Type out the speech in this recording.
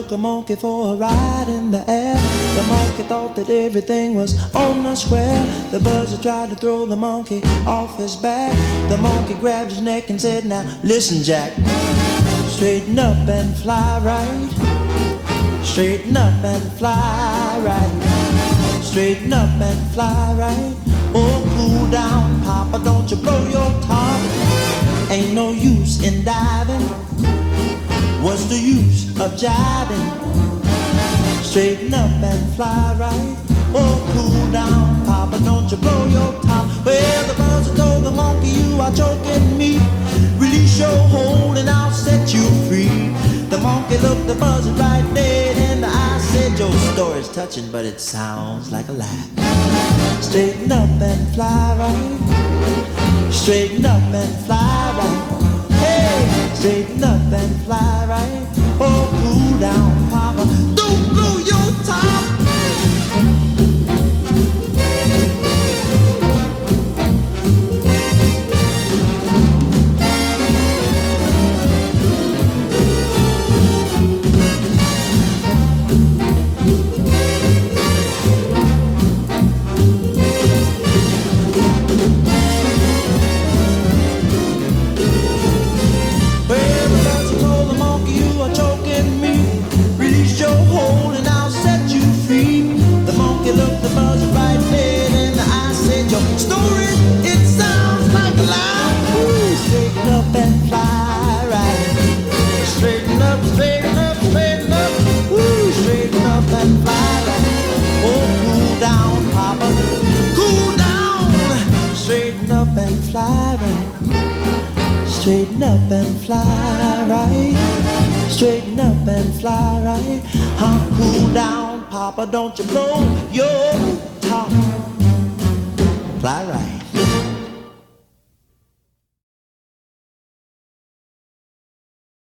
took a monkey for a ride in the air. The monkey thought that everything was on the square. The buzzer tried to throw the monkey off his back. The monkey grabbed his neck and said, now listen, Jack, straighten up and fly right. Straighten up and fly right. Straighten up and fly right. Oh, cool down, Papa, don't you blow your top. Ain't no use in diving. What's the use of jiving? Straighten up and fly right. Oh, cool down, Papa, don't you blow your top. Well, the buzzer told the monkey, you are choking me. Release your hold and I'll set you free. The monkey looked the buzzer right dead in the eye. Said, your story's touching, but it sounds like a lie. Straighten up and fly right. Straighten up and fly right. Hey, straighten up and fly right. Oh, cool down, Papa, don't blow your top. Straighten up and fly right. Straighten up and fly right. Huh, cool down, Papa, don't you blow your top. Fly right.